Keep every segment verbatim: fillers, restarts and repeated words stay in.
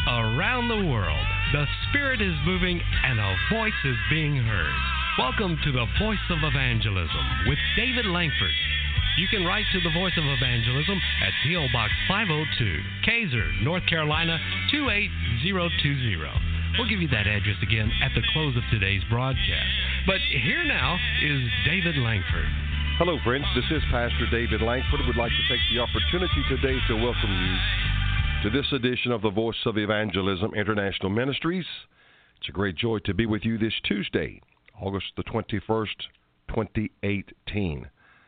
around the world. The Spirit is moving and a voice is being heard. Welcome to the Voice of Evangelism with David Langford. You can write to the Voice of Evangelism at P O. Box five oh two, Kaiser, North Carolina two eight zero two zero. We'll give you that address again at the close of today's broadcast. But here now is David Langford. Hello, friends. This is Pastor David Langford. We'd like to take the opportunity today to welcome you to this edition of the Voice of Evangelism International Ministries. It's a great joy to be with you this Tuesday, August the twenty-first, twenty eighteen.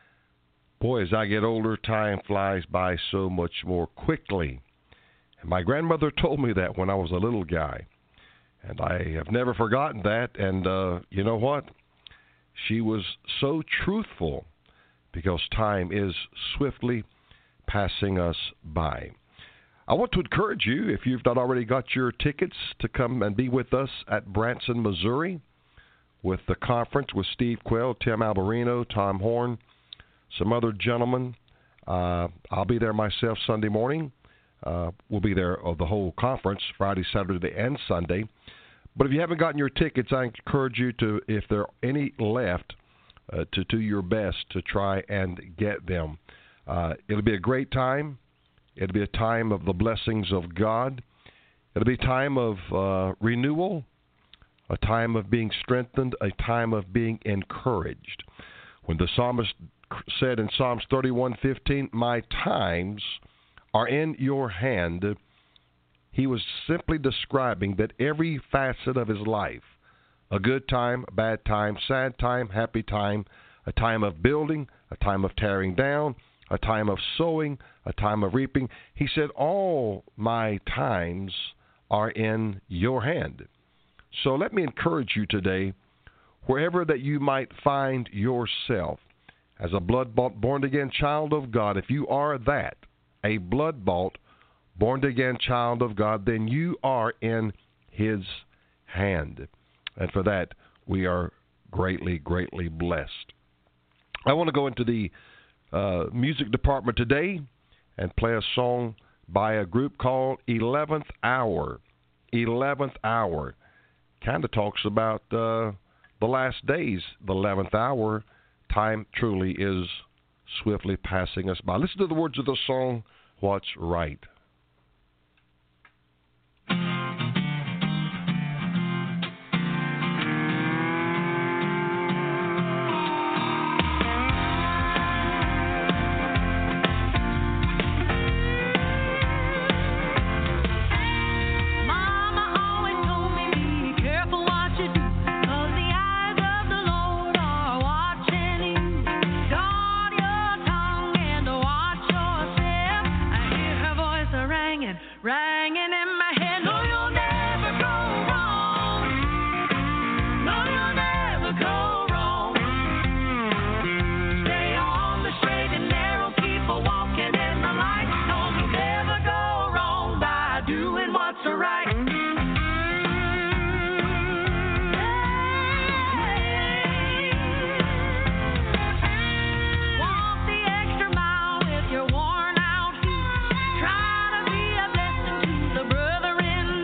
Boy, as I get older, time flies by so much more quickly. And my grandmother told me that when I was a little guy. And I have never forgotten that. And uh, you know what? She was so truthful because time is swiftly passing us by. I want to encourage you, if you've not already got your tickets, to come and be with us at Branson, Missouri, with the conference with Steve Quayle, Tim Alberino, Tom Horn, some other gentlemen. Uh, I'll be there myself Sunday morning. Uh, we'll be there of the whole conference, Friday, Saturday, and Sunday. But if you haven't gotten your tickets, I encourage you to, if there are any left, uh, to do your best to try and get them. Uh, it'll be a great time. It'll be a time of the blessings of God. It'll be a time of uh, renewal, a time of being strengthened, a time of being encouraged. When the psalmist said in Psalms thirty-one fifteen, "My times are in your hand," he was simply describing that every facet of his life, a good time, a bad time, sad time, happy time, a time of building, a time of tearing down, a time of sowing, a time of reaping. He said, all my times are in your hand. So let me encourage you today, wherever that you might find yourself, as a blood-bought, born-again child of God, if you are that, a blood-bought, born-again child of God, then you are in His hand. And for that, we are greatly, greatly blessed. I want to go into the uh, music department today and play a song by a group called eleventh Hour. eleventh Hour. Kind of talks about uh, the last days, the eleventh hour. Time truly is swiftly passing us by. Listen to the words of the song, What's Right. Try to be a blessing to the brother in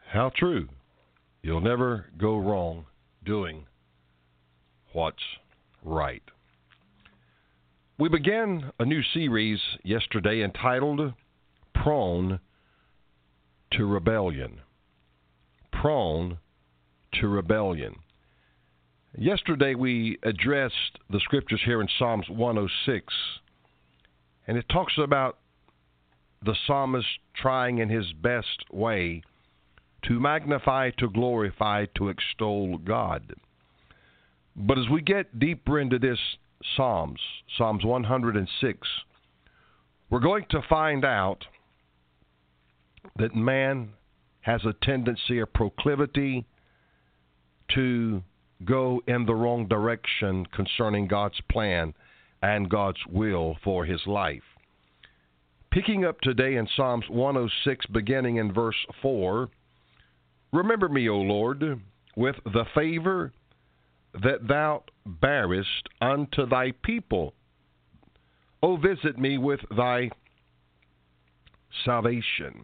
How true. You'll never go wrong doing what's right. We began a new series yesterday entitled Prone to Rebellion. Prone to Rebellion. Yesterday we addressed the scriptures here in Psalms one oh six, and it talks about the psalmist trying in his best way to magnify, to glorify, to extol God. But as we get deeper into this Psalms, Psalms one oh six, we're going to find out that man has a tendency, a proclivity to go in the wrong direction concerning God's plan and God's will for his life. Picking up today in Psalms one oh six, beginning in verse four, remember me, O Lord, with the favor that thou bearest unto thy people. O visit me with thy salvation.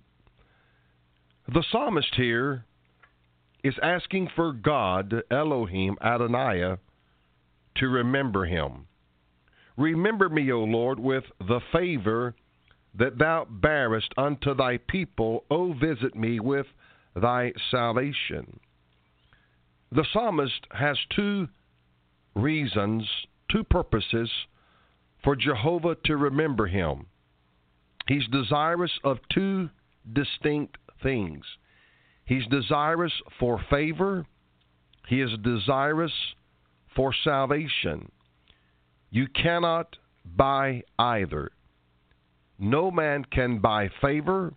The psalmist here is asking for God, Elohim, Adonai, to remember him. Remember me, O Lord, with the favor that thou bearest unto thy people. O visit me with thy salvation. The psalmist has two reasons, two purposes for Jehovah to remember him. He's desirous of two distinct things. He's desirous for favor. He is desirous for salvation. You cannot buy either. No man can buy favor.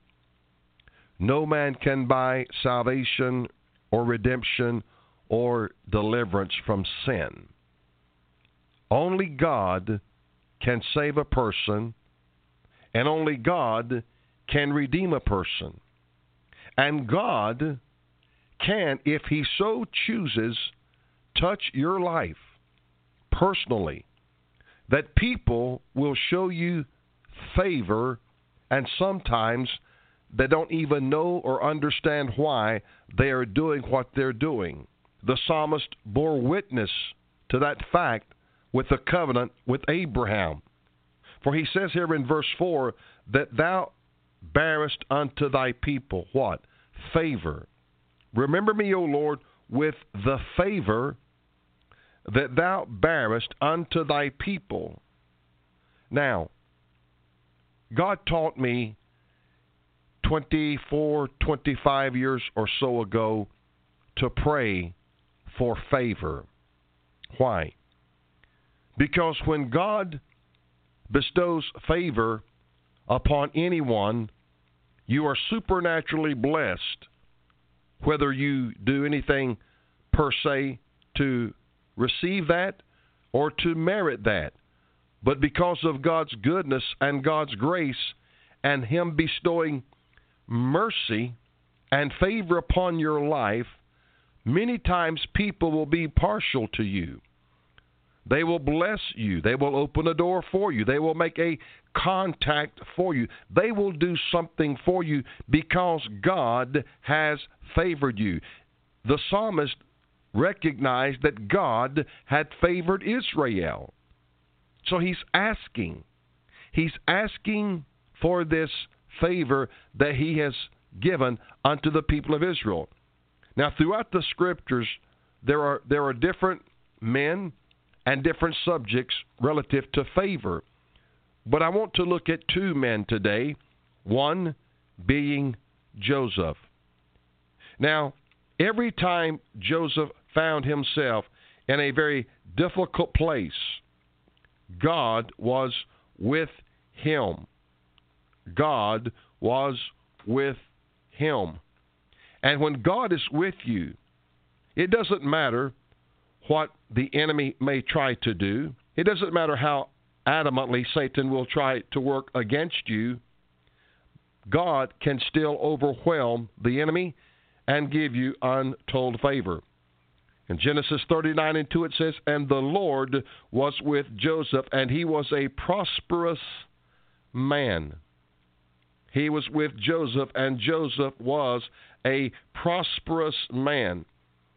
No man can buy salvation or redemption or deliverance from sin. Only God can save a person, and only God can redeem a person. And God can, if he so chooses, touch your life personally, that people will show you favor, and sometimes they don't even know or understand why they are doing what they're doing. The psalmist bore witness to that fact with the covenant with Abraham. For he says here in verse four, that thou bearest unto thy people, what? Favor. Remember me, O Lord, with the favor that thou bearest unto thy people. Now, God taught me twenty-four, twenty-five years or so ago to pray for favor. Why? Because when God bestows favor upon anyone, you are supernaturally blessed, whether you do anything per se to receive that or to merit that. But because of God's goodness and God's grace and him bestowing mercy and favor upon your life, many times people will be partial to you. They will bless you. They will open a door for you. They will make a contact for you. They will do something for you because God has favored you. The psalmist recognized that God had favored Israel. So he's asking. He's asking for this favor that he has given unto the people of Israel. Now, throughout the scriptures, there are there are different men and different subjects relative to favor. But I want to look at two men today, one being Joseph. Now, every time Joseph found himself in a very difficult place, God was with him. God was with him. And when God is with you, it doesn't matter what the enemy may try to do. It doesn't matter how adamantly Satan will try to work against you. God can still overwhelm the enemy and give you untold favor. In Genesis thirty-nine and two it says, and the Lord was with Joseph, and he was a prosperous man. He was with Joseph, and Joseph was a prosperous man.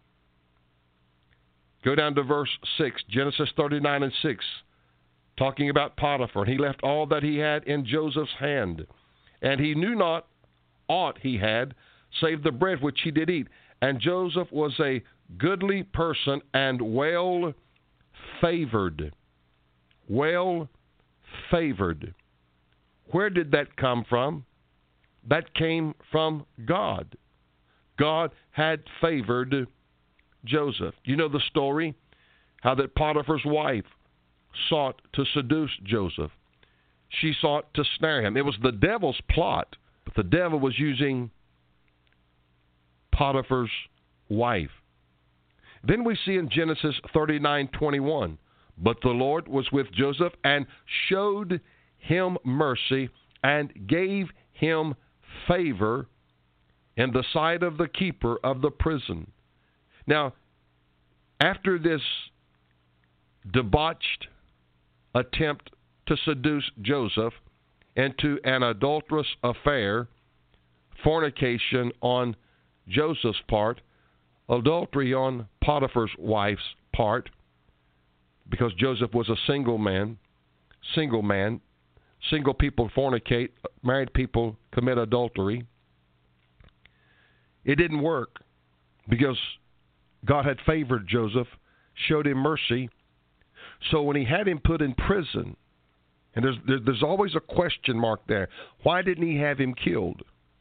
Go down to verse six, Genesis thirty-nine and six, talking about Potiphar. And he left all that he had in Joseph's hand, and he knew not aught he had, save the bread which he did eat. And Joseph was a goodly person and well favored. Well favored. Where did that come from? That came from God. God had favored Joseph. You know the story? How that Potiphar's wife sought to seduce Joseph. She sought to snare him. It was the devil's plot, but the devil was using Potiphar's wife. Then we see in Genesis thirty-nine twenty-one, but the Lord was with Joseph and showed him mercy and gave him favor in the sight of the keeper of the prison. Now, after this debauched attempt to seduce Joseph into an adulterous affair, fornication on Joseph's part, adultery on Potiphar's wife's part, because Joseph was a single man, single man, single people fornicate, married people commit adultery. It didn't work because God had favored Joseph, showed him mercy. So when he had him put in prison, and there's there's always a question mark there, why didn't he have him killed?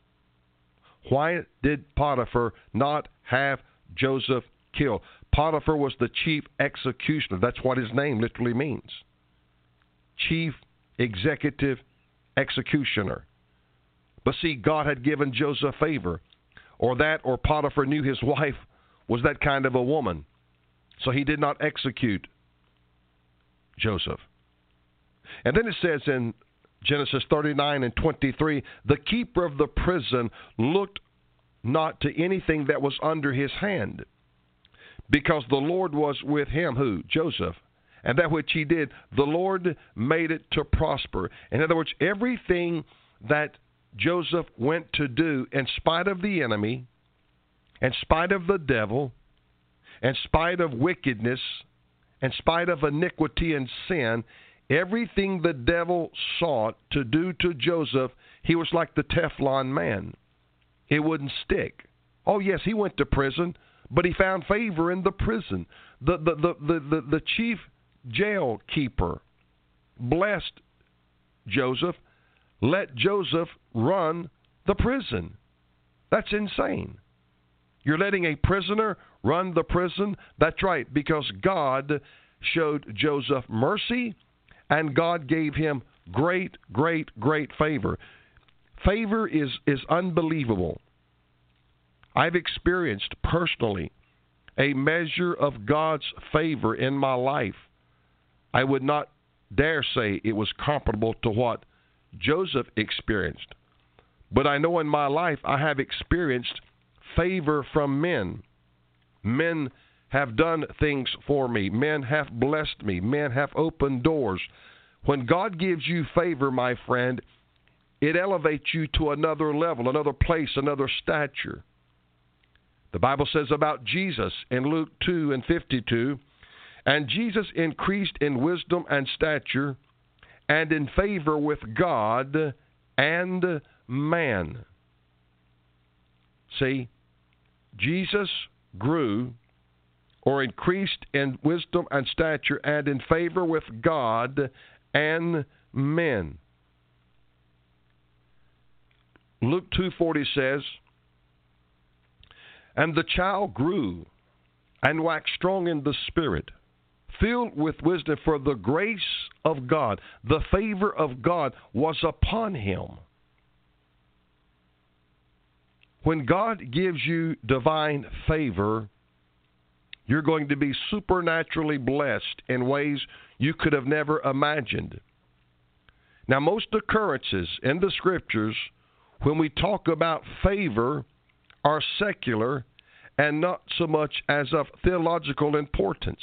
Why did Potiphar not have Joseph killed? Potiphar was the chief executioner. That's what his name literally means. Chief executive executioner. But see, God had given Joseph favor. Or that, or Potiphar knew his wife was that kind of a woman. So he did not execute Joseph. And then it says in Genesis thirty-nine and twenty-three, the keeper of the prison looked not to anything that was under his hand, because the Lord was with him. Who? Joseph. And that which he did, the Lord made it to prosper. In other words, everything that Joseph went to do, in spite of the enemy, in spite of the devil, in spite of wickedness, in spite of iniquity and sin, everything the devil sought to do to Joseph, he was like the Teflon man. It wouldn't stick. Oh, yes, he went to prison, but he found favor in the prison. The, the, the, the, the, the chief jail keeper blessed Joseph, let Joseph run the prison. That's insane. You're letting a prisoner run the prison? That's right, because God showed Joseph mercy, and God gave him great, great, great favor. Favor is, is unbelievable. I've experienced personally a measure of God's favor in my life. I would not dare say it was comparable to what Joseph experienced. But I know in my life I have experienced favor from men. Men have done things for me. Men have blessed me. Men have opened doors. When God gives you favor, my friend, it elevates you to another level, another place, another stature. The Bible says about Jesus in Luke two and fifty-two, and Jesus increased in wisdom and stature and in favor with God and man. See, Jesus grew or increased in wisdom and stature and in favor with God and men. Luke two forty says, and the child grew and waxed strong in the spirit, filled with wisdom, for the grace of God, the favor of God was upon him. When God gives you divine favor, you're going to be supernaturally blessed in ways you could have never imagined. Now, most occurrences in the Scriptures, when we talk about favor, are secular and not so much as of theological importance.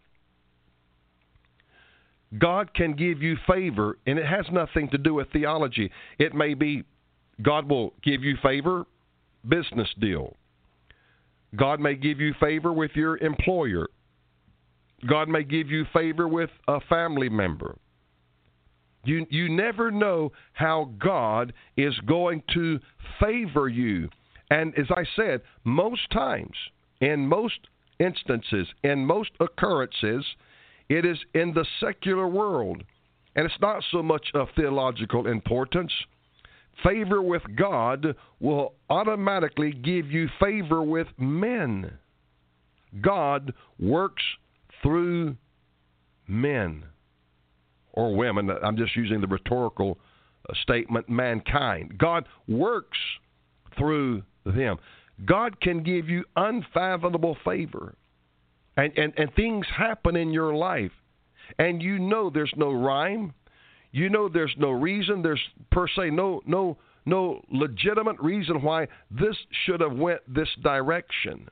God can give you favor, and it has nothing to do with theology. It may be God will give you favor business deal. God may give you favor with your employer. God may give you favor with a family member. You, you never know how God is going to favor you. And as I said, most times, in most instances, in most occurrences, it is in the secular world. And it's not so much of theological importance. Favor with God will automatically give you favor with men. God works through men or women. I'm just using the rhetorical statement, mankind. God works through them. God can give you unfathomable favor. And, and, and things happen in your life. And you know there's no rhyme. You know there's no reason. There's per se no no no legitimate reason why this should have went this direction.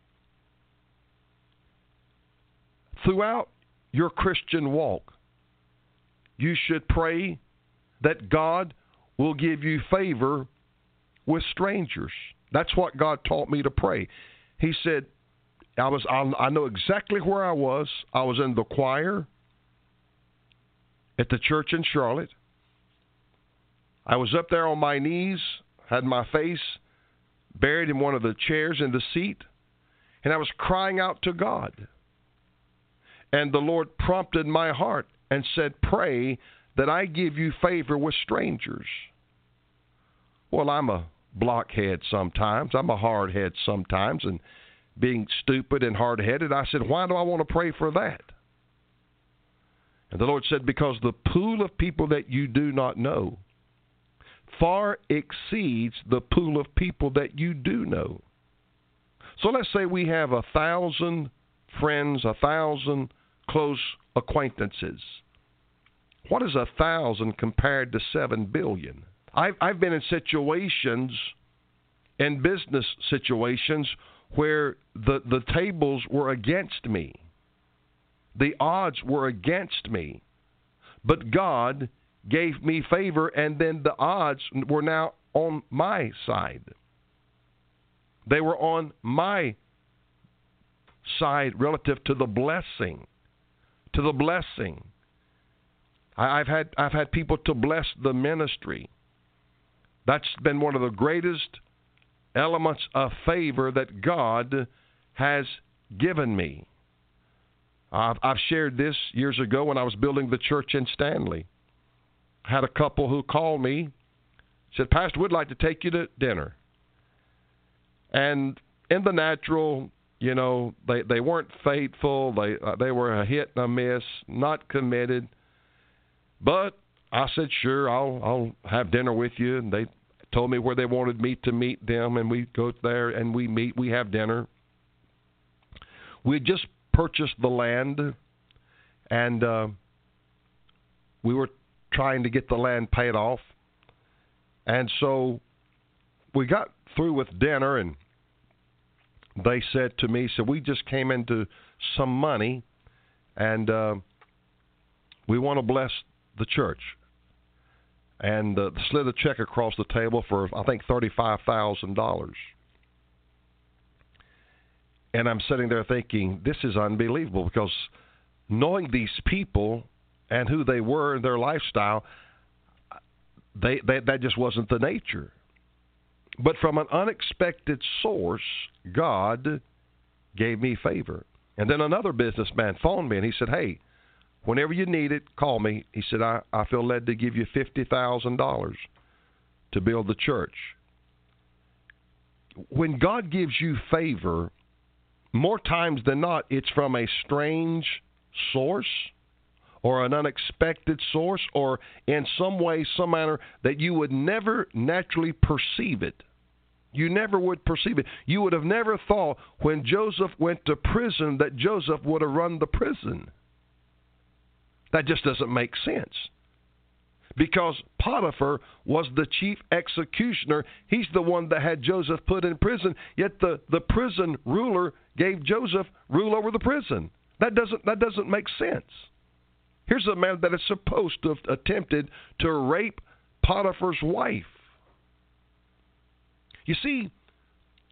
Throughout your Christian walk, you should pray that God will give you favor with strangers. That's what God taught me to pray. He said, I was I know exactly where I was. I was in the choir at the church in Charlotte. I was up there on my knees, had my face buried in one of the chairs in the seat, and I was crying out to God. And the Lord prompted my heart and said, pray that I give you favor with strangers. Well, I'm a blockhead sometimes. I'm a hardhead sometimes, and being stupid and hard-headed, I said, why do I want to pray for that? And the Lord said, because the pool of people that you do not know far exceeds the pool of people that you do know. So let's say we have a thousand friends, a thousand close acquaintances. What is a thousand compared to seven billion? I've, I've been in situations, in business situations, where the, the tables were against me. The odds were against me. But God gave me favor, and then the odds were now on my side. They were on my side relative to the blessing. To the blessing. I, I've had I've had people to bless the ministry. That's been one of the greatest elements of favor that God has given me. I've, I've shared this years ago when I was building the church in Stanley. I had a couple who called me, said, Pastor, we'd like to take you to dinner. And in the natural, you know, they, they weren't faithful. They, uh, they were a hit and a miss, not committed. But I said, sure, I'll, I'll have dinner with you. And they told me where they wanted me to meet them, and we go there and we meet, we have dinner. We just purchased the land, and uh, we were trying to get the land paid off. And so we got through with dinner, and they said to me, so we just came into some money, and uh, we want to bless the church. And uh, slid a check across the table for, I think, thirty-five thousand dollars. And I'm sitting there thinking, this is unbelievable, because knowing these people and who they were and their lifestyle, they, they that just wasn't the nature. But from an unexpected source, God gave me favor. And then another businessman phoned me, and he said, hey, whenever you need it, call me. He said, I, I feel led to give you fifty thousand dollars to build the church. When God gives you favor, more times than not, it's from a strange source or an unexpected source, or in some way, some manner that you would never naturally perceive it. You never would perceive it. You would have never thought when Joseph went to prison that Joseph would have run the prison. That just doesn't make sense. Because Potiphar was the chief executioner. He's the one that had Joseph put in prison. Yet the, the prison ruler gave Joseph rule over the prison. That doesn't that doesn't make sense. Here's a man that is supposed to have attempted to rape Potiphar's wife. You see,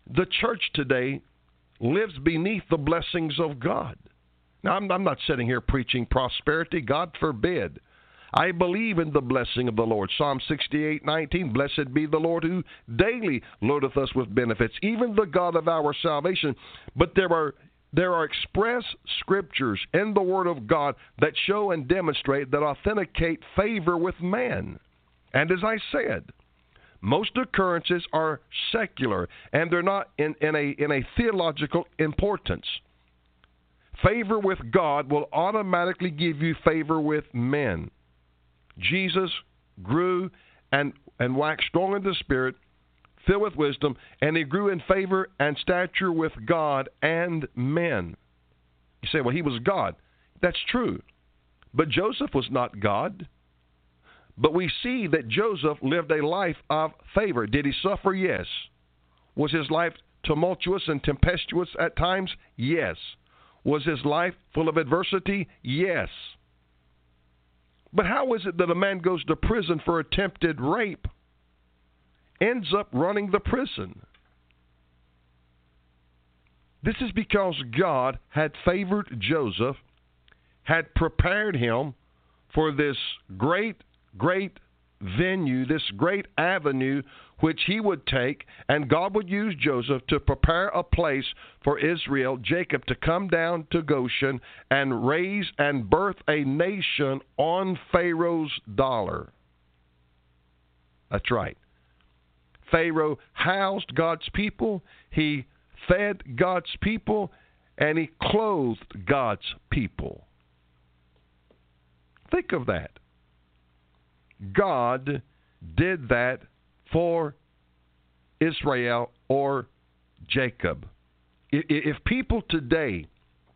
the church today lives beneath the blessings of God. Now, I'm, I'm not sitting here preaching prosperity. God forbid. I believe in the blessing of the Lord. Psalm sixty-eight nineteen, blessed be the Lord who daily loadeth us with benefits, even the God of our salvation. But there are there are express scriptures in the Word of God that show and demonstrate, that authenticate favor with man. And as I said, most occurrences are secular, and they're not in, in, a, in a theological importance. Favor with God will automatically give you favor with men. Jesus grew and, and waxed strong in the Spirit, filled with wisdom, and he grew in favor and stature with God and men. You say, well, he was God. That's true. But Joseph was not God. But we see that Joseph lived a life of favor. Did he suffer? Yes. Was his life tumultuous and tempestuous at times? Yes. Was his life full of adversity? Yes. But how is it that a man goes to prison for attempted rape, ends up running the prison? This is because God had favored Joseph, had prepared him for this great, great venue, this great avenue which he would take, and God would use Joseph to prepare a place for Israel, Jacob, to come down to Goshen and raise and birth a nation on Pharaoh's dollar. That's right. Pharaoh housed God's people, he fed God's people, and he clothed God's people. Think of that. God did that for Israel or Jacob. If people today,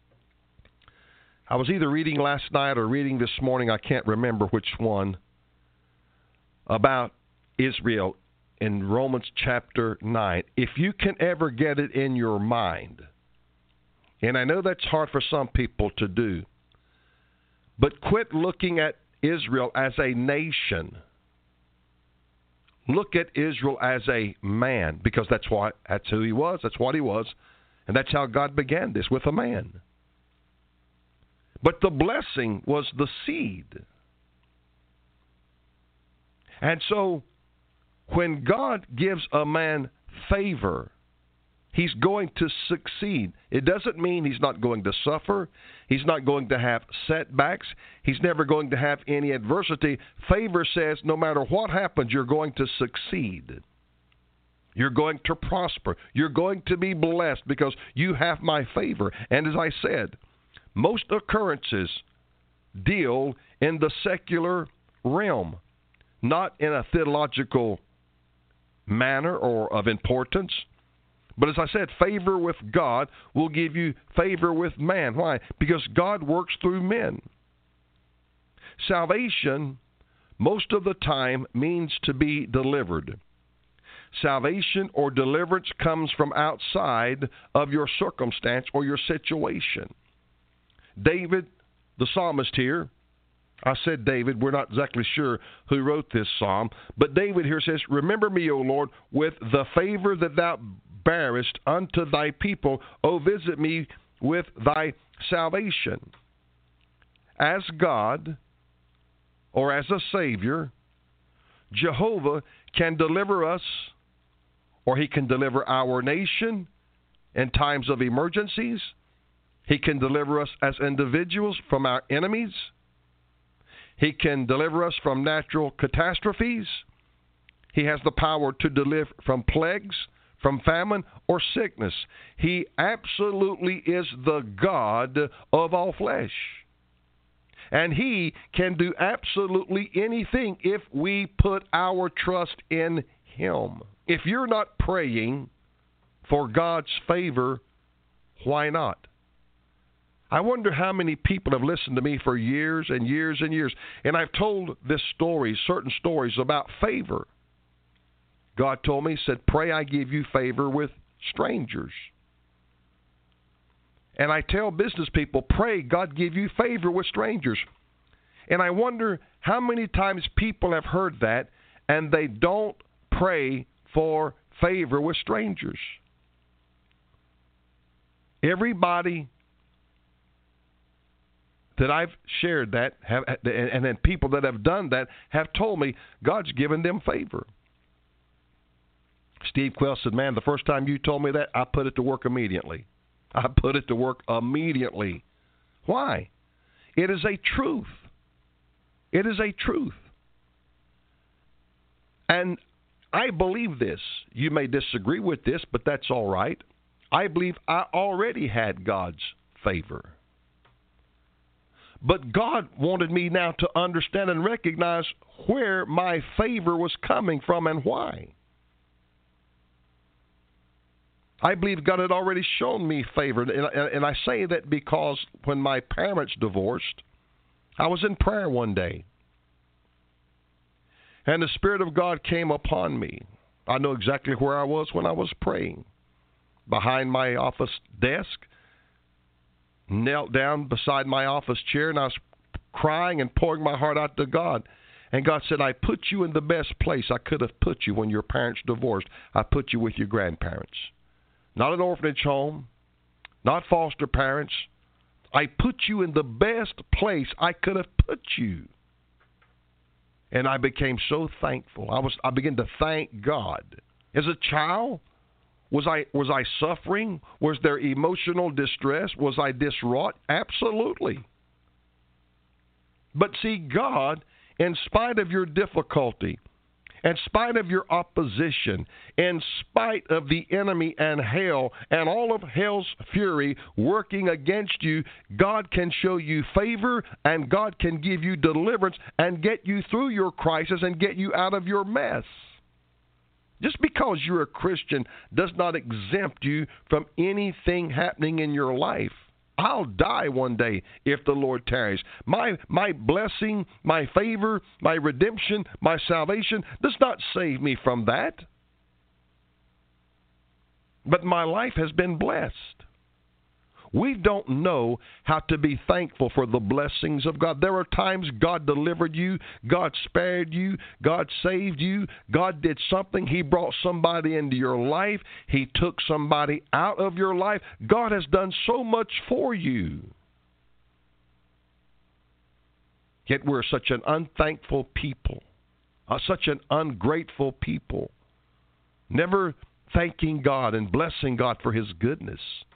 I was either reading last night or reading this morning, I can't remember which one, about Israel in Romans chapter nine. If you can ever get it in your mind, and I know that's hard for some people to do, but quit looking at Israel as a nation. Look at Israel as a man, because that's what that's who he was, that's what he was, and that's how God began this, with a man. But the blessing was the seed. And so when God gives a man favor, he's going to succeed. It doesn't mean he's not going to suffer. He's not going to have setbacks. He's never going to have any adversity. Favor says no matter what happens, you're going to succeed. You're going to prosper. You're going to be blessed because you have my favor. And as I said, most occurrences deal in the secular realm, not in a theological manner or of importance. But as I said, favor with God will give you favor with man. Why? Because God works through men. Salvation, most of the time, means to be delivered. Salvation or deliverance comes from outside of your circumstance or your situation. David, the psalmist here, I said David, we're not exactly sure who wrote this psalm, but David here says, remember me, O Lord, with the favor that thou bearest unto thy people. O visit me with thy salvation. As God, or as a Savior, Jehovah can deliver us, or he can deliver our nation in times of emergencies. He can deliver us as individuals from our enemies. He can deliver us from natural catastrophes. He has the power to deliver from plagues, from famine, or sickness. He absolutely is the God of all flesh. And he can do absolutely anything if we put our trust in him. If you're not praying for God's favor, why not? I wonder how many people have listened to me for years and years and years, and I've told this story, certain stories about favor. God told me, he said, pray I give you favor with strangers. And I tell business people, pray God give you favor with strangers. And I wonder how many times people have heard that and they don't pray for favor with strangers. Everybody that I've shared that, have, and then people that have done that, have told me God's given them favor. Steve Quell said, man, the first time you told me that, I put it to work immediately. I put it to work immediately. Why? It is a truth. It is a truth. And I believe this. You may disagree with this, but that's all right. I believe I already had God's favor. But God wanted me now to understand and recognize where my favor was coming from and why. I believe God had already shown me favor. And I say that because when my parents divorced, I was in prayer one day. And the Spirit of God came upon me. I know exactly where I was when I was praying. Behind my office desk, knelt down beside my office chair, and I was crying and pouring my heart out to God. And God said, I put you in the best place I could have put you when your parents divorced. I put you with your grandparents. Not an orphanage home, not foster parents. I put you in the best place I could have put you. And I became so thankful. I was I began to thank God. As a child, was I was I suffering? Was there emotional distress? Was I distraught? Absolutely. But see, God, in spite of your difficulty, in spite of your opposition, in spite of the enemy and hell and all of hell's fury working against you, God can show you favor and God can give you deliverance and get you through your crisis and get you out of your mess. Just because you're a Christian does not exempt you from anything happening in your life. I'll die one day if the Lord tarries. My my blessing, my favor, my redemption, my salvation does not save me from that. But my life has been blessed. We don't know how to be thankful for the blessings of God. There are times God delivered you, God spared you, God saved you, God did something. He brought somebody into your life. He took somebody out of your life. God has done so much for you. Yet we're such an unthankful people, uh, such an ungrateful people, never thanking God and blessing God for His goodness.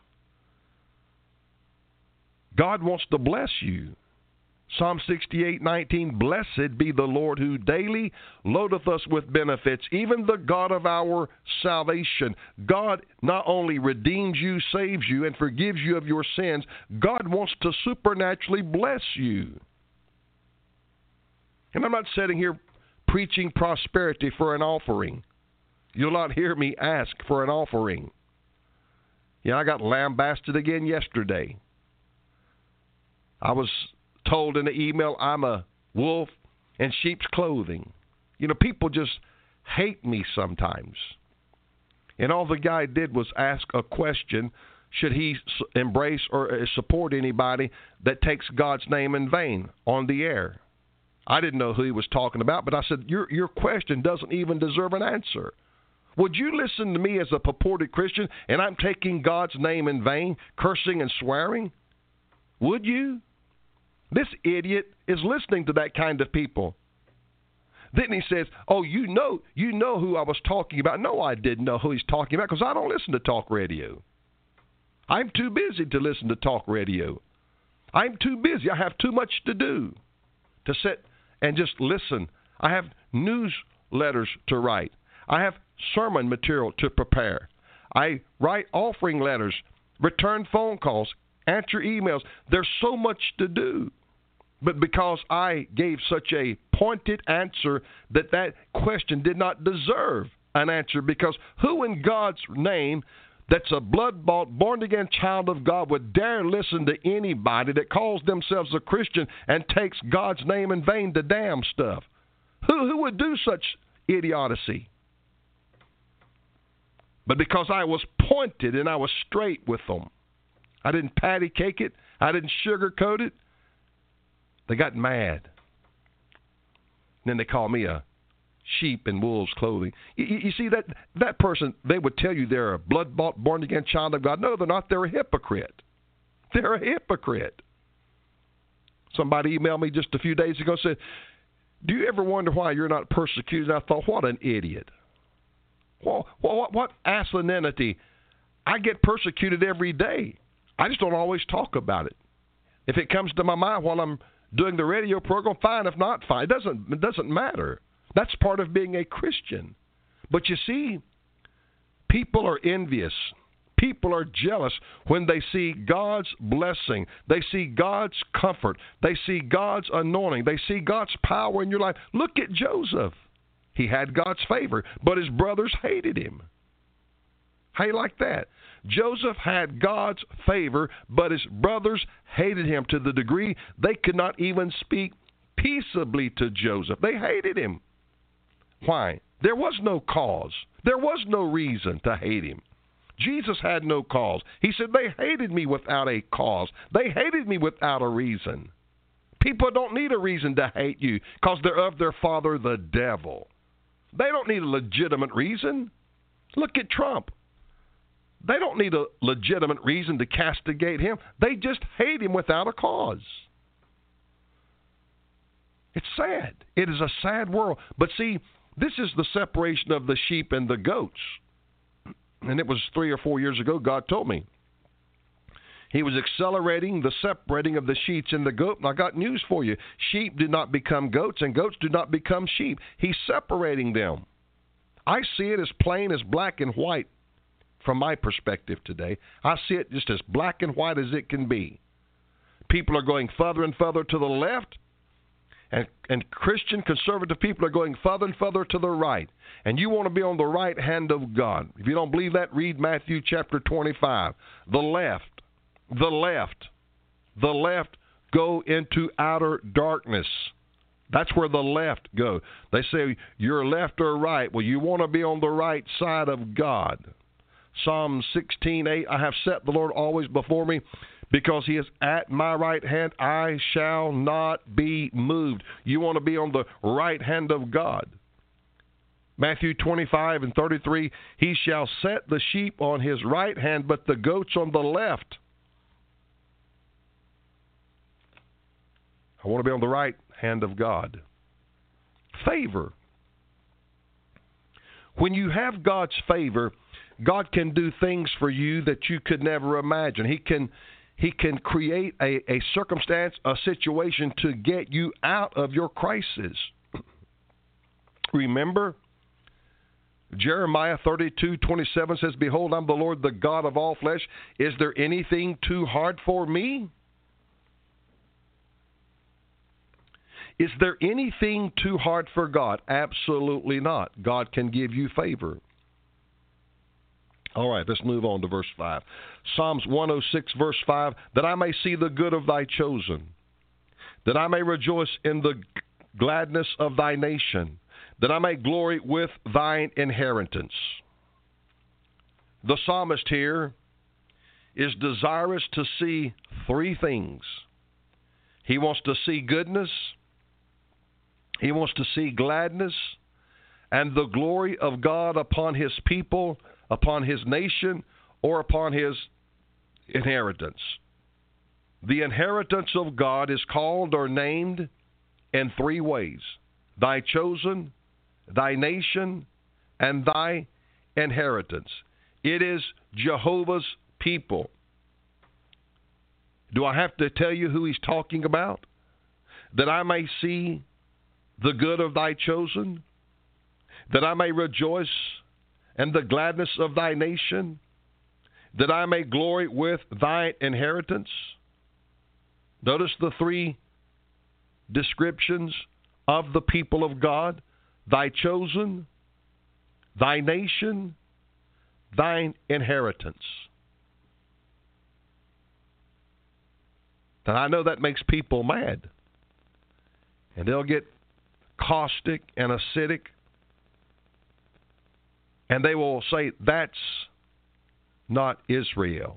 God wants to bless you. Psalm sixty-eight nineteen, blessed be the Lord who daily loadeth us with benefits, even the God of our salvation. God not only redeems you, saves you, and forgives you of your sins, God wants to supernaturally bless you. And I'm not sitting here preaching prosperity for an offering. You'll not hear me ask for an offering. Yeah, I got lambasted again yesterday. I was told in the email I'm a wolf in sheep's clothing. You know, people just hate me sometimes. And all the guy did was ask a question, should he embrace or support anybody that takes God's name in vain on the air? I didn't know who he was talking about, but I said, your, your question doesn't even deserve an answer. Would you listen to me as a purported Christian and I'm taking God's name in vain, cursing and swearing? Would you? This idiot is listening to that kind of people. Then he says, oh, you know you know who I was talking about. No, I didn't know who he's talking about because I don't listen to talk radio. I'm too busy to listen to talk radio. I'm too busy. I have too much to do to sit and just listen. I have newsletters to write. I have sermon material to prepare. I write offering letters, return phone calls, answer emails. There's so much to do. But because I gave such a pointed answer that that question did not deserve an answer, because who in God's name that's a blood-bought, born-again child of God would dare listen to anybody that calls themselves a Christian and takes God's name in vain to damn stuff? Who, who would do such idiocy? But because I was pointed and I was straight with them, I didn't patty cake it. I didn't sugarcoat it. They got mad. Then they called me a sheep in wolves' clothing. You, you see, that, that person, they would tell you they're a blood-bought, born-again child of God. No, they're not. They're a hypocrite. They're a hypocrite. Somebody emailed me just a few days ago and said, do you ever wonder why you're not persecuted? And I thought, what an idiot. Well, what, what asininity. I get persecuted every day. I just don't always talk about it. If it comes to my mind while I'm doing the radio program, fine. If not, fine. It doesn't, it doesn't matter. That's part of being a Christian. But you see, people are envious. People are jealous when they see God's blessing. They see God's comfort. They see God's anointing. They see God's power in your life. Look at Joseph. He had God's favor, but his brothers hated him. How you like that? Joseph had God's favor, but his brothers hated him to the degree they could not even speak peaceably to Joseph. They hated him. Why? There was no cause. There was no reason to hate him. Jesus had no cause. He said, they hated me without a cause. They hated me without a reason. People don't need a reason to hate you because they're of their father, the devil. They don't need a legitimate reason. Look at Trump. They don't need a legitimate reason to castigate him. They just hate him without a cause. It's sad. It is a sad world. But see, this is the separation of the sheep and the goats. And it was three or four years ago, God told me. He was accelerating the separating of the sheep and the goat. And I got news for you. Sheep do not become goats, and goats do not become sheep. He's separating them. I see it as plain as black and white from my perspective today. I see it just as black and white as it can be. People are going further and further to the left, and, and Christian conservative people are going further and further to the right. And you want to be on the right hand of God. If you don't believe that, read Matthew chapter twenty-five. The left, the left, the left go into outer darkness. That's where the left go. They say you're left or right. Well, you want to be on the right side of God. Psalm sixteen eight, I have set the Lord always before me. Because he is at my right hand, I shall not be moved. You want to be on the right hand of God. Matthew twenty-five and thirty-three, he shall set the sheep on his right hand, but the goats on the left. I want to be on the right hand of God. Favor. When you have God's favor, God can do things for you that you could never imagine. He can He can create a, a circumstance, a situation to get you out of your crisis. Remember, Jeremiah thirty-two twenty-seven says, behold, I'm the Lord, the God of all flesh. Is there anything too hard for me? Is there anything too hard for God? Absolutely not. God can give you favor. All right, let's move on to verse five. Psalms one oh six, verse five, that I may see the good of thy chosen, that I may rejoice in the gladness of thy nation, that I may glory with thine inheritance. The psalmist here is desirous to see three things. He wants to see goodness, he wants to see gladness, and the glory of God upon his people, upon his nation, or upon his inheritance. The inheritance of God is called or named in three ways: thy chosen, thy nation, and thy inheritance. It is Jehovah's people. Do I have to tell you who he's talking about? That I may see the good of thy chosen, that I may rejoice and the gladness of thy nation, that I may glory with thy inheritance. Notice the three descriptions of the people of God: thy chosen, thy nation, thine inheritance. And I know that makes people mad. And they'll get caustic and acidic. And they will say, that's not Israel.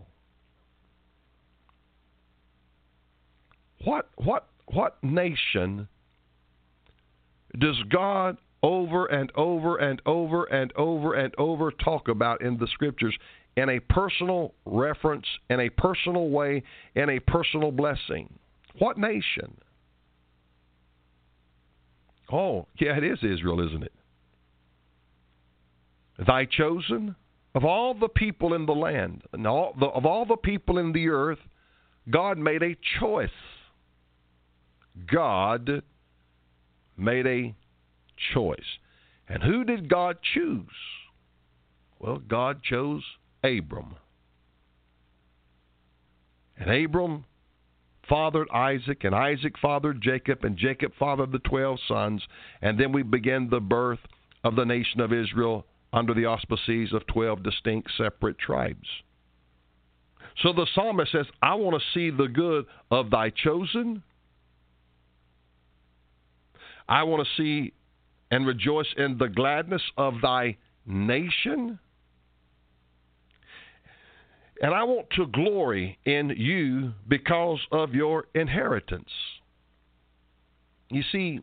What what what nation does God over and over and over and over and over talk about in the Scriptures in a personal reference, in a personal way, in a personal blessing. What nation? Oh, yeah, it is Israel, isn't it? Thy chosen, of all the people in the land, and all the, of all the people in the earth, God made a choice. God made a choice. And who did God choose? Well, God chose Abram. And Abram fathered Isaac, and Isaac fathered Jacob, and Jacob fathered the twelve sons, and then we begin the birth of the nation of Israel under the auspices of twelve distinct separate tribes. So the psalmist says, I want to see the good of thy chosen. I want to see and rejoice in the gladness of thy nation. And I want to glory in you because of your inheritance. You see,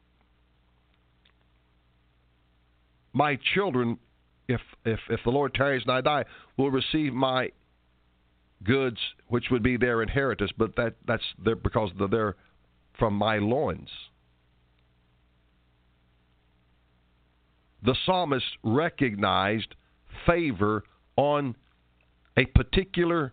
my children, if if if the Lord tarries and I die, will receive my goods, which would be their inheritance. But that that's their, because they're from my loins. The psalmist recognized favor on a particular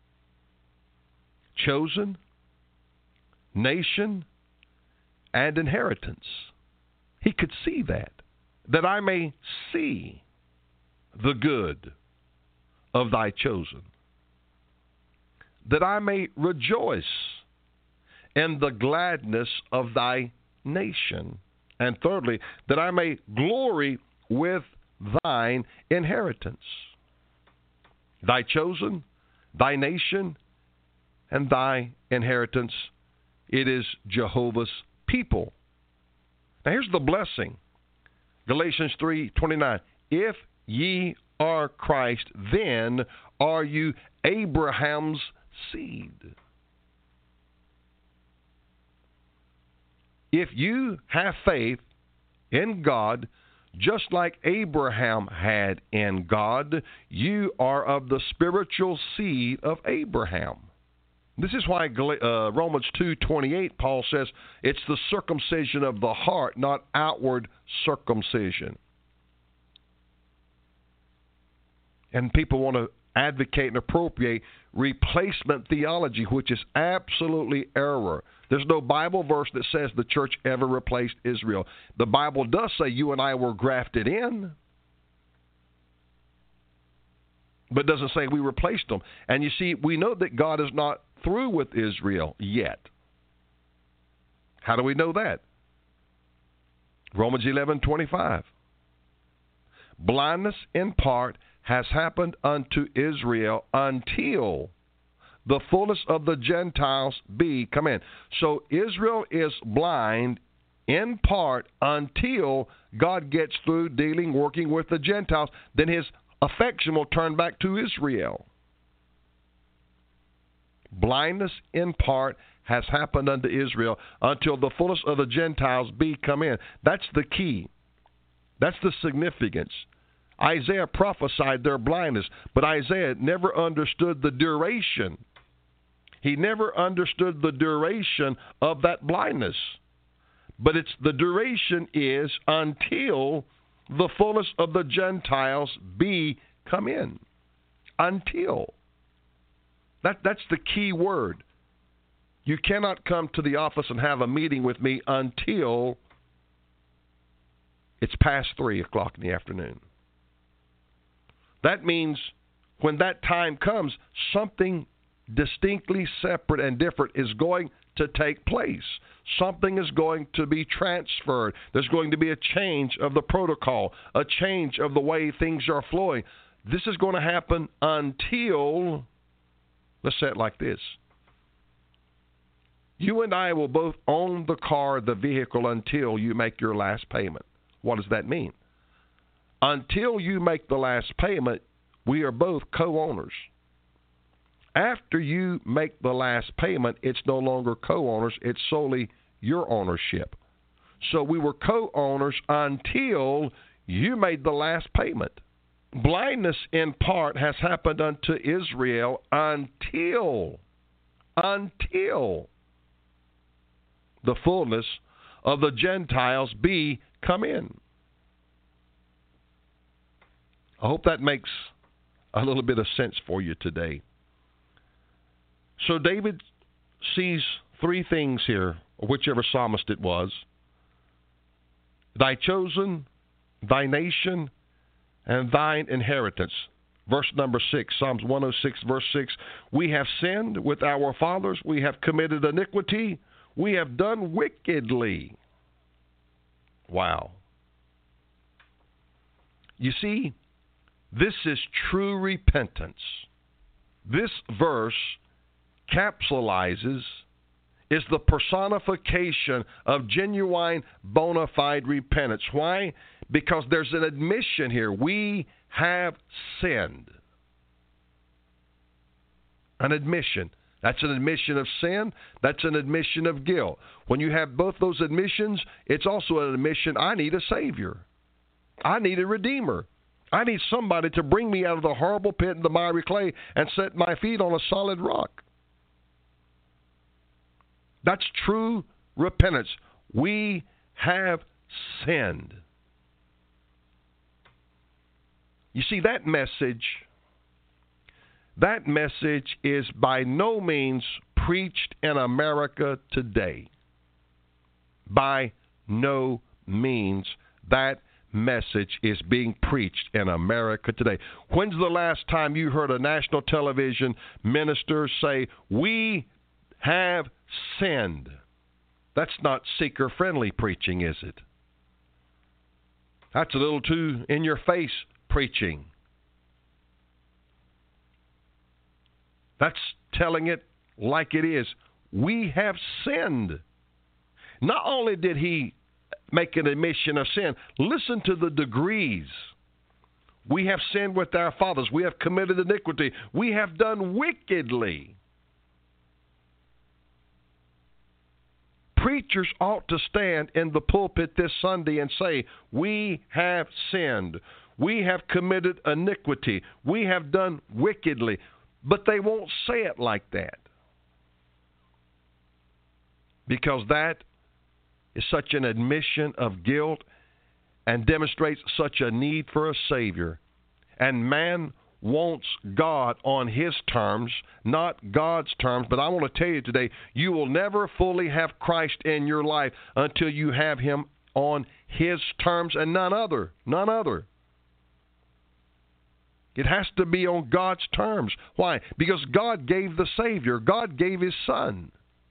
chosen nation and inheritance. He could see that, that I may see the good of thy chosen, that I may rejoice in the gladness of thy nation, and thirdly, that I may glory with thine inheritance. Thy chosen, thy nation, and thy inheritance. It is Jehovah's people. Now here's the blessing. Galatians three twenty-nine. If ye are Christ, then are you Abraham's seed. If you have faith in God, just like Abraham had in God, you are of the spiritual seed of Abraham. This is why uh, Romans two twenty-eight, Paul says, it's the circumcision of the heart, not outward circumcision. And people want to advocate and appropriate replacement theology, which is absolutely error. There's no Bible verse that says the church ever replaced Israel. The Bible does say you and I were grafted in, but it doesn't say we replaced them. And you see, we know that God is not through with Israel yet. How do we know that? Romans eleven twenty-five. Blindness in part has happened unto Israel until the fullness of the Gentiles be come in. So Israel is blind in part until God gets through dealing, working with the Gentiles. Then his affection will turn back to Israel. Blindness in part has happened unto Israel until the fullness of the Gentiles be come in. That's the key. That's the significance. Isaiah prophesied their blindness, but Isaiah never understood the duration. He never understood the duration of that blindness. But it's the duration is until the fullness of the Gentiles be come in. Until. That, that's the key word. You cannot come to the office and have a meeting with me until it's past three o'clock in the afternoon. That means when that time comes, something distinctly separate and different is going to take place. Something is going to be transferred. There's going to be a change of the protocol, a change of the way things are flowing. This is going to happen until, let's say it like this. You and I will both own the car, the vehicle, until you make your last payment. What does that mean? Until you make the last payment, we are both co-owners. After you make the last payment, it's no longer co-owners, it's solely your ownership. So we were co-owners until you made the last payment. Blindness in part has happened unto Israel until, until the fullness of the Gentiles be come in. I hope that makes a little bit of sense for you today. So David sees three things here, or whichever psalmist it was. Thy chosen, thy nation, and thine inheritance. Verse number six, Psalms one oh six, verse six. We have sinned with our fathers. We have committed iniquity. We have done wickedly. Wow. You see, this is true repentance. This verse capsulizes, is the personification of genuine, bona fide repentance. Why? Because there's an admission here. We have sinned. An admission. That's an admission of sin. That's an admission of guilt. When you have both those admissions, it's also an admission, I need a Savior. I need a Redeemer. I need somebody to bring me out of the horrible pit and the miry clay and set my feet on a solid rock. That's true repentance. We have sinned. You see, that message, that message is by no means preached in America today. By no means that message is being preached in America today. When's the last time you heard a national television minister say, we have sinned? That's not seeker-friendly preaching, is it? That's a little too in-your-face preaching. That's telling it like it is. We have sinned. Not only did he make an admission of sin, listen to the degrees. We have sinned with our fathers. We have committed iniquity. We have done wickedly. Preachers ought to stand in the pulpit this Sunday and say, we have sinned. We have committed iniquity. We have done wickedly. But they won't say it like that. Because that is such an admission of guilt and demonstrates such a need for a Savior. And man wants God on his terms, not God's terms. But I want to tell you today, you will never fully have Christ in your life until you have him on his terms and none other, none other. It has to be on God's terms. Why? Because God gave the Savior. God gave his Son.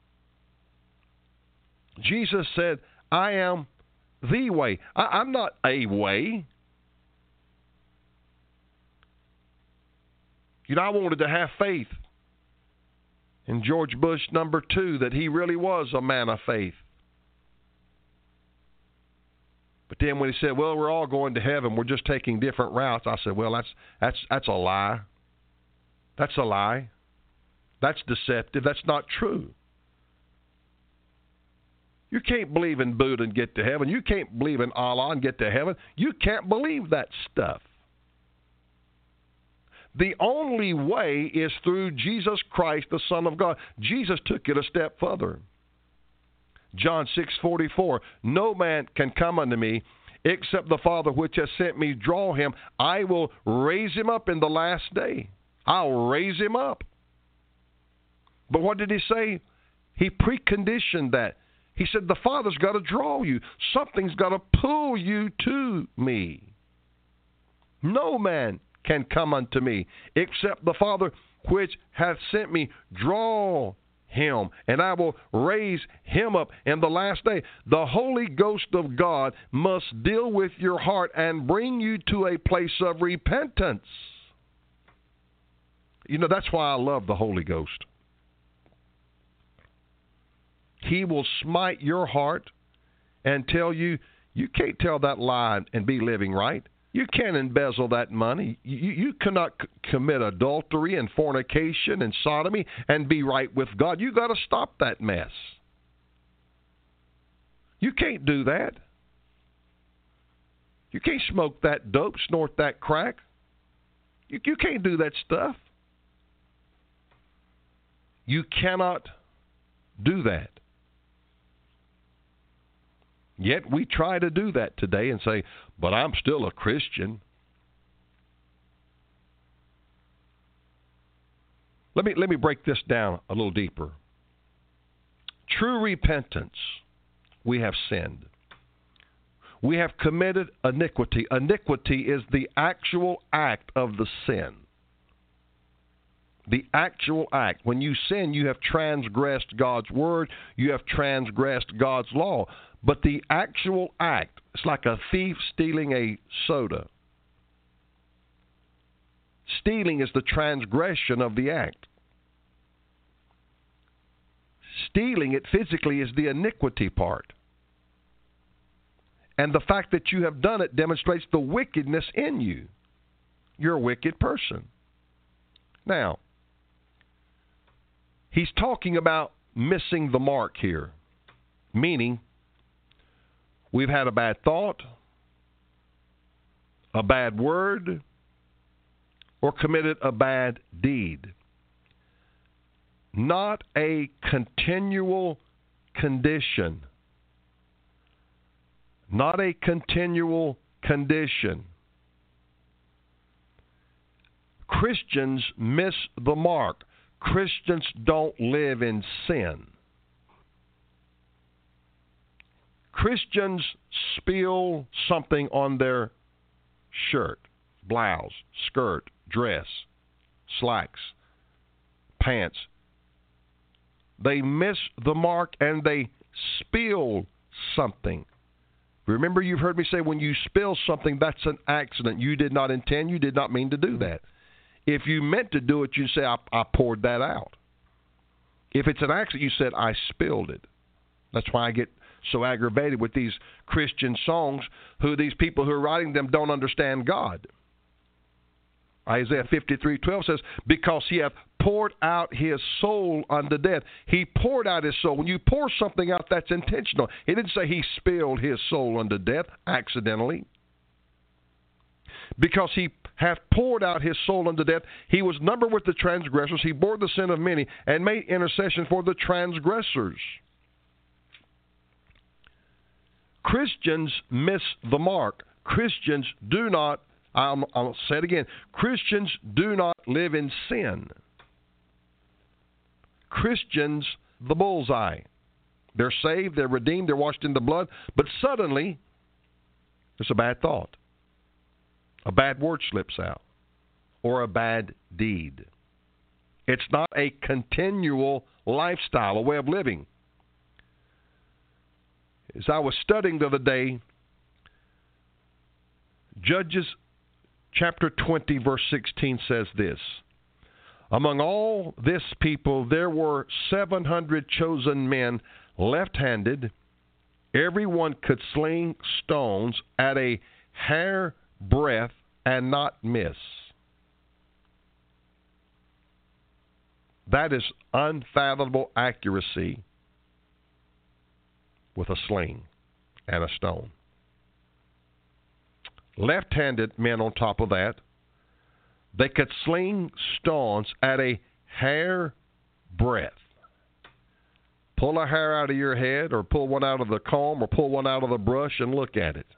Jesus said, I am the way. I, I'm not a way. You know, I wanted to have faith in George Bush number two that he really was a man of faith. But then when he said, well, we're all going to heaven, we're just taking different routes, I said, well, that's that's that's a lie. That's a lie. That's deceptive. That's not true. You can't believe in Buddha and get to heaven. You can't believe in Allah and get to heaven. You can't believe that stuff. The only way is through Jesus Christ, the Son of God. Jesus took it a step further. John six forty-four, no man can come unto me except the Father which has sent me draw him. I will raise him up in the last day. I'll raise him up. But what did he say? He preconditioned that. He said the Father's got to draw you. Something's got to pull you to me. No man can come unto me except the Father which hath sent me draw him, and I will raise him up in the last day. The Holy Ghost of God must deal with your heart and bring you to a place of repentance. You know, that's why I love the Holy Ghost. He will smite your heart and tell you, you can't tell that lie and be living right. You can't embezzle that money. You, you cannot c- commit adultery and fornication and sodomy and be right with God. You got to stop that mess. You can't do that. You can't smoke that dope, snort that crack. You, you can't do that stuff. You cannot do that. Yet we try to do that today and say, but I'm still a Christian. Let me, let me break this down a little deeper. True repentance, we have sinned. We have committed iniquity. Iniquity is the actual act of the sin. The actual act. When you sin, you have transgressed God's word. You have transgressed God's law. But the actual act, it's like a thief stealing a soda. Stealing is the transgression of the act. Stealing it physically is the iniquity part. And the fact that you have done it demonstrates the wickedness in you. You're a wicked person. Now, he's talking about missing the mark here, meaning we've had a bad thought, a bad word, or committed a bad deed. Not a continual condition. Not a continual condition. Christians miss the mark. Christians don't live in sin. Christians spill something on their shirt, blouse, skirt, dress, slacks, pants. They miss the mark and they spill something. Remember, you've heard me say when you spill something, that's an accident. You did not intend, you did not mean to do that. If you meant to do it, you say, I, I poured that out. If it's an accident, you said, I spilled it. That's why I get so aggravated with these Christian songs who these people who are writing them don't understand God. Isaiah fifty-three twelve says, because he hath poured out his soul unto death. He poured out his soul. When you pour something out, that's intentional. He didn't say he spilled his soul unto death accidentally. Because he hath poured out his soul unto death, he was numbered with the transgressors. He bore the sin of many and made intercession for the transgressors. Christians miss the mark. Christians do not, I'll, I'll say it again, Christians do not live in sin. Christians, the bullseye. They're saved, they're redeemed, they're washed in the blood, but suddenly there's a bad thought. A bad word slips out, or a bad deed. It's not a continual lifestyle, a way of living. As I was studying the other day, Judges chapter twenty, verse sixteen says this, among all this people there were seven hundred chosen men left-handed. Everyone could sling stones at a hair breadth and not miss. That is unfathomable accuracy with a sling and a stone. Left-handed men on top of that, they could sling stones at a hair breadth. Pull a hair out of your head or pull one out of the comb or pull one out of the brush and look at it.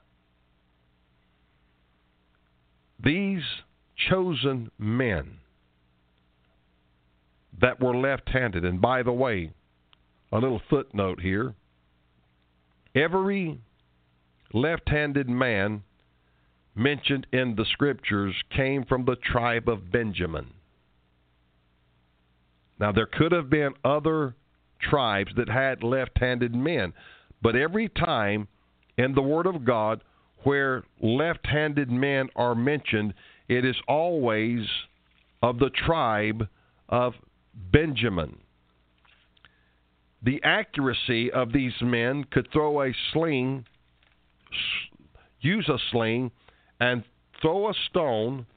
These chosen men that were left-handed, and by the way, a little footnote here, every left-handed man mentioned in the Scriptures came from the tribe of Benjamin. Now, there could have been other tribes that had left-handed men, but every time in the Word of God where left-handed men are mentioned, it is always of the tribe of Benjamin. The accuracy of these men could throw a sling, use a sling, and throw a stone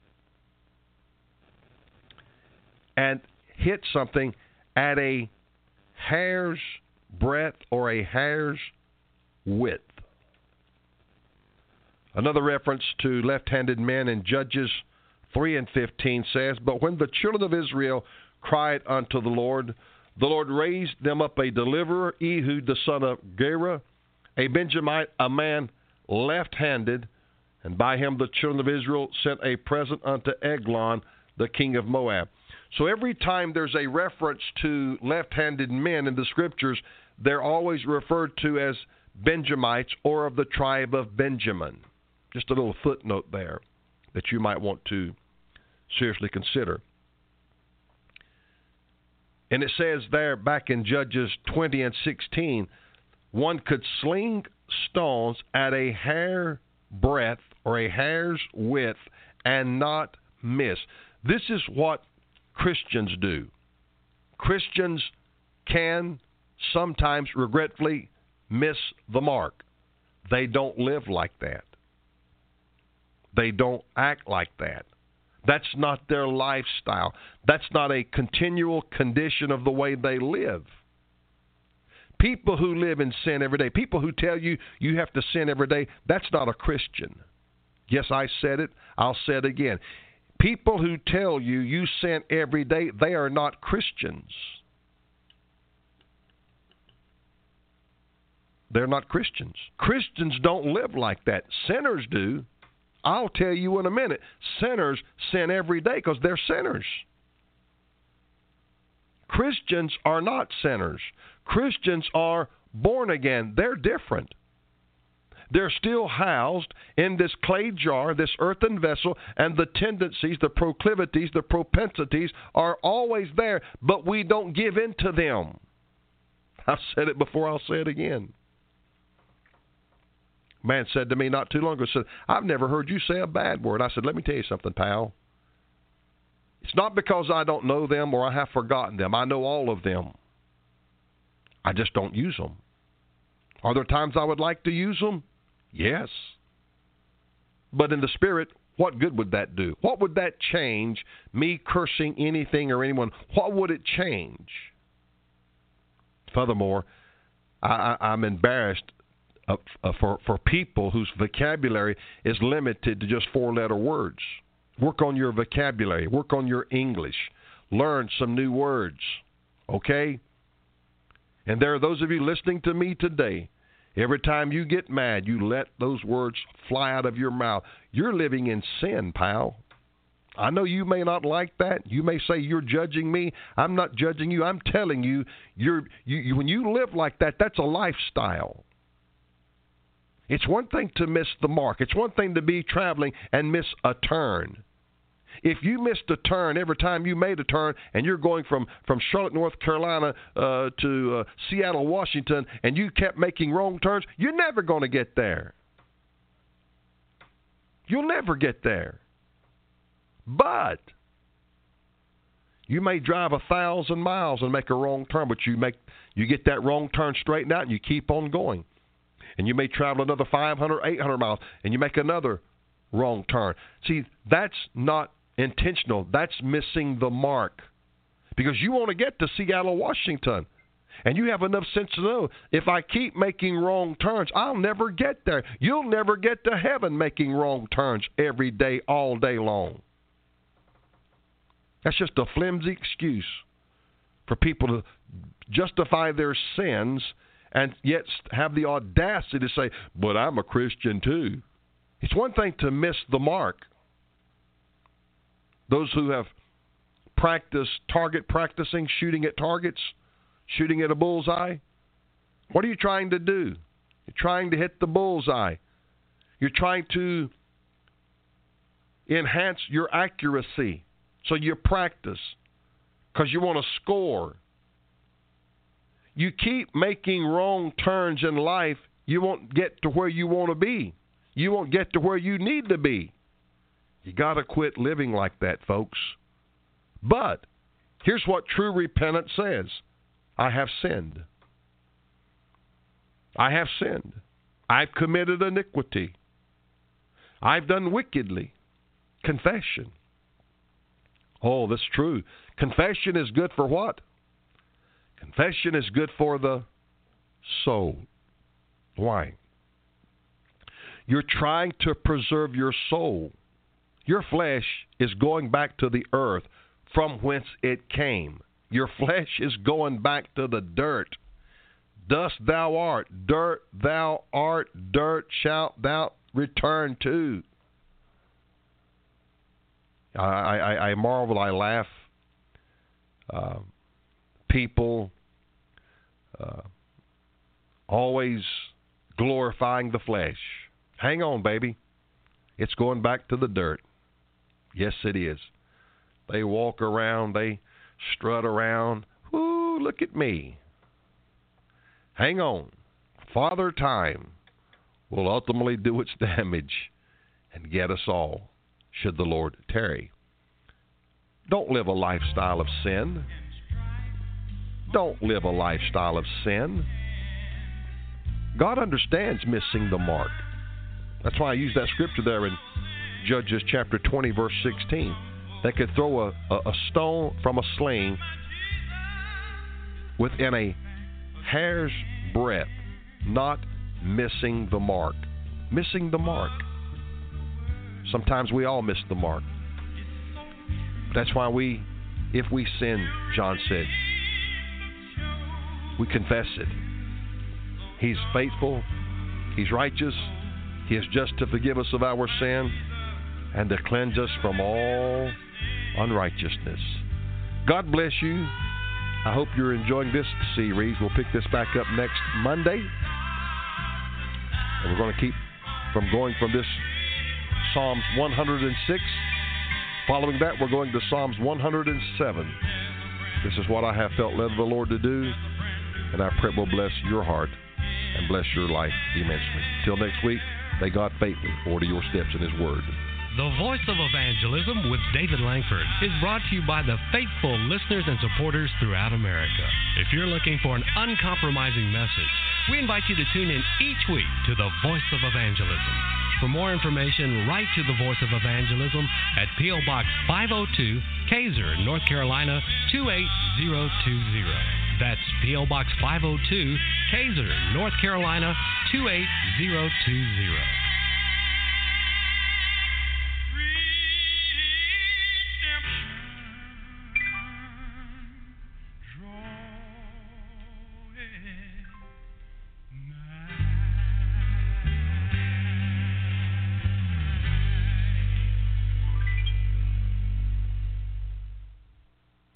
and hit something at a hair's breadth or a hair's width. Another reference to left-handed men in Judges three and fifteen says, "But when the children of Israel cried unto the Lord, the Lord raised them up a deliverer, Ehud the son of Gera, a Benjamite, a man left-handed, and by him the children of Israel sent a present unto Eglon, the king of Moab." So every time there's a reference to left-handed men in the Scriptures, they're always referred to as Benjamites or of the tribe of Benjamin. Just a little footnote there that you might want to seriously consider. And it says there back in Judges twenty and sixteen, one could sling stones at a hair breadth or a hair's width and not miss. This is what Christians do. Christians can sometimes regretfully miss the mark. They don't live like that. They don't act like that. That's not their lifestyle. That's not a continual condition of the way they live. People who live in sin every day, people who tell you you have to sin every day, that's not a Christian. Yes, I said it. I'll say it again. People who tell you you sin every day, they are not Christians. They're not Christians. Christians don't live like that. Sinners do. I'll tell you in a minute. Sinners sin every day because they're sinners. Christians are not sinners. Christians are born again. They're different. They're still housed in this clay jar, this earthen vessel, and the tendencies, the proclivities, the propensities are always there, but we don't give in to them. I've said it before, I'll say it again. Man said to me not too long ago, said, "I've never heard you say a bad word." I said, "Let me tell you something, pal. It's not because I don't know them or I have forgotten them. I know all of them. I just don't use them. Are there times I would like to use them? Yes. But in the Spirit, what good would that do? What would that change, me cursing anything or anyone? What would it change? Furthermore, I, I, I'm embarrassed uh, uh, for, for people whose vocabulary is limited to just four-letter words. Work on your vocabulary. Work on your English. Learn some new words, okay? And there are those of you listening to me today, every time you get mad, you let those words fly out of your mouth. You're living in sin, pal. I know you may not like that. You may say you're judging me. I'm not judging you. I'm telling you, you're, you, you, when you live like that, that's a lifestyle. It's one thing to miss the mark. It's one thing to be traveling and miss a turn. If you missed a turn every time you made a turn and you're going from, from Charlotte, North Carolina uh, to uh, Seattle, Washington, and you kept making wrong turns, you're never going to get there. You'll never get there. But you may drive a thousand miles and make a wrong turn, but you make you get that wrong turn straightened out and you keep on going. And you may travel another five hundred, eight hundred miles and you make another wrong turn. See, that's not intentional. That's missing the mark. Because you want to get to Seattle, Washington. And you have enough sense to know, if I keep making wrong turns, I'll never get there. You'll never get to heaven making wrong turns every day, all day long. That's just a flimsy excuse for people to justify their sins and yet have the audacity to say, but I'm a Christian too. It's one thing to miss the mark. Those who have practiced target practicing, shooting at targets, shooting at a bullseye, what are you trying to do? You're trying to hit the bullseye. You're trying to enhance your accuracy. So you practice because you want to score. You keep making wrong turns in life, you won't get to where you want to be. You won't get to where you need to be. You got to quit living like that, folks. But here's what true repentance says. I have sinned. I have sinned. I've committed iniquity. I've done wickedly. Confession. Oh, that's true. Confession is good for what? Confession is good for the soul. Why? You're trying to preserve your soul. Your flesh is going back to the earth from whence it came. Your flesh is going back to the dirt. Dust thou art, dirt thou art, dirt shalt thou return to. I, I, I marvel, I laugh. Uh, people uh, always glorifying the flesh. Hang on, baby. It's going back to the dirt. Yes, it is. They walk around, they strut around. Ooh, look at me. Hang on. Father Time will ultimately do its damage and get us all, should the Lord tarry. Don't live a lifestyle of sin. Don't live a lifestyle of sin. God understands missing the mark. That's why I use that scripture there in Judges chapter twenty, verse sixteen. They could throw a, a, a stone from a sling within a hair's breadth, not missing the mark. Missing the mark. Sometimes we all miss the mark. That's why we, if we sin, John said, we confess it. He's faithful. He's righteous. He is just to forgive us of our sin and to cleanse us from all unrighteousness. God bless you. I hope you're enjoying this series. We'll pick this back up next Monday. And we're going to keep from going from this Psalms one hundred six. Following that, we're going to Psalms one hundred seven. This is what I have felt led of the Lord to do, and I pray it will bless your heart and bless your life immensely. Till next week, may God faithfully order your steps in His Word. The Voice of Evangelism with David Langford is brought to you by the faithful listeners and supporters throughout America. If you're looking for an uncompromising message, we invite you to tune in each week to the Voice of Evangelism. For more information, write to the Voice of Evangelism at P O. Box five oh two, Kaiser, North Carolina two eight zero two zero. That's P O. Box five oh two, Kaiser, North Carolina two eight zero two zero.